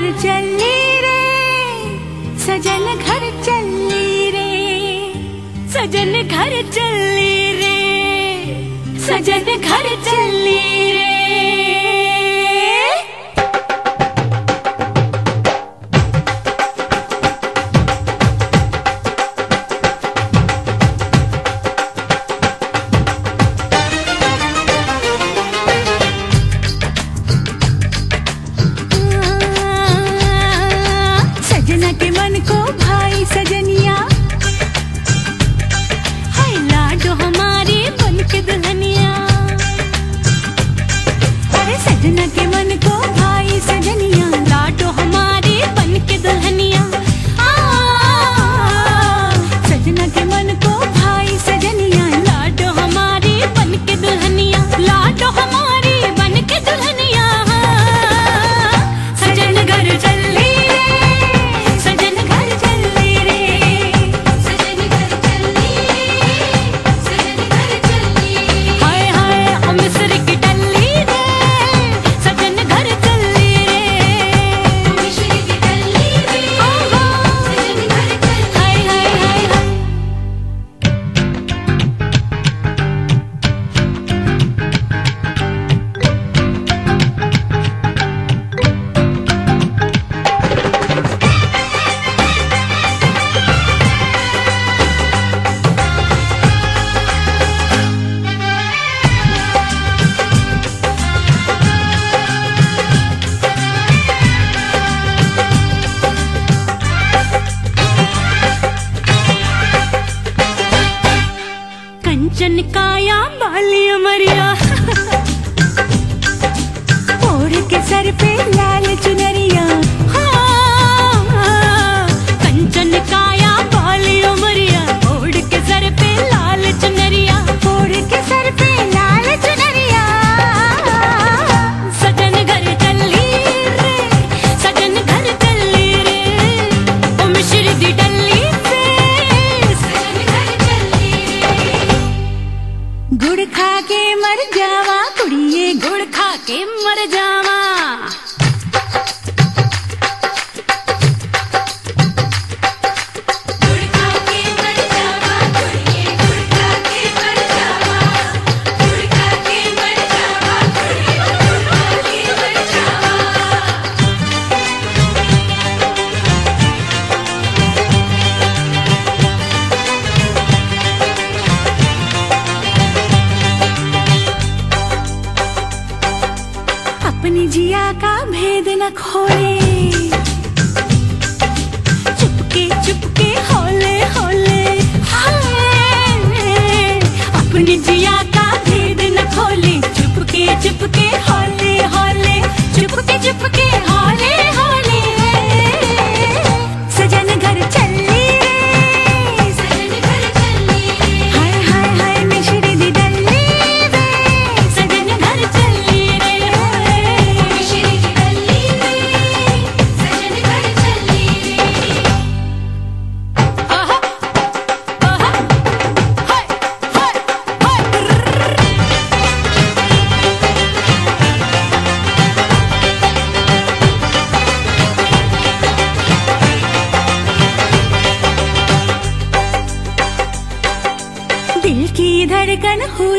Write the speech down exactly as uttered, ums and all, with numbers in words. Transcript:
चली रे, सजन घर चली रे, सजन घर चली रे, सजन घर चली रे। सजना के मन को भाई सजनिया, हाय लाडो हमारी बन के दुल्हनिया। अरे सजना के मन को भाई सजनिया, लाडो हमारी बन के दुल्हनिया। सजना के मन को भाई सजनिया, लाडो हमारी बन के दुल्हनिया, लाडो हमारी बन के दुल्हनिया। सजन घर चली कंचन काया बाली अमरिया, ओढ़ के सर पे लाल चुनरिया। हाँ, कंचन काया बाली अमरिया, ओढ़ के सर पे लाल चुनरिया, ओढ़ के सर पे लाल चुनरिया। सजन घर चली रे, सजन घर चली रे, ओ मिश्री दी डली से सजन घर चली रे। गुड़ खा के मर जावा कुड़िए, गुड़ खा के मर जावा। गुड़ खा के मर जावा कुड़िए, गुड़ खा के मर जावा, गुड़ खा के मर जावा कुड़िए, गुड़ खा के मर जावा। अपनी जिया का भेद न खोले, चुपके चुपके होले होले। हाय, अपनी जिया का भेद न खोले, चुपके चुपके होले होले, चुपके चुपके होले होले। सजन घर चली रे, सजन घर चली रे, हाय हाय हाय मिश्री दी डली रे, सजन घर चली रे। दिल की धड़कन हुई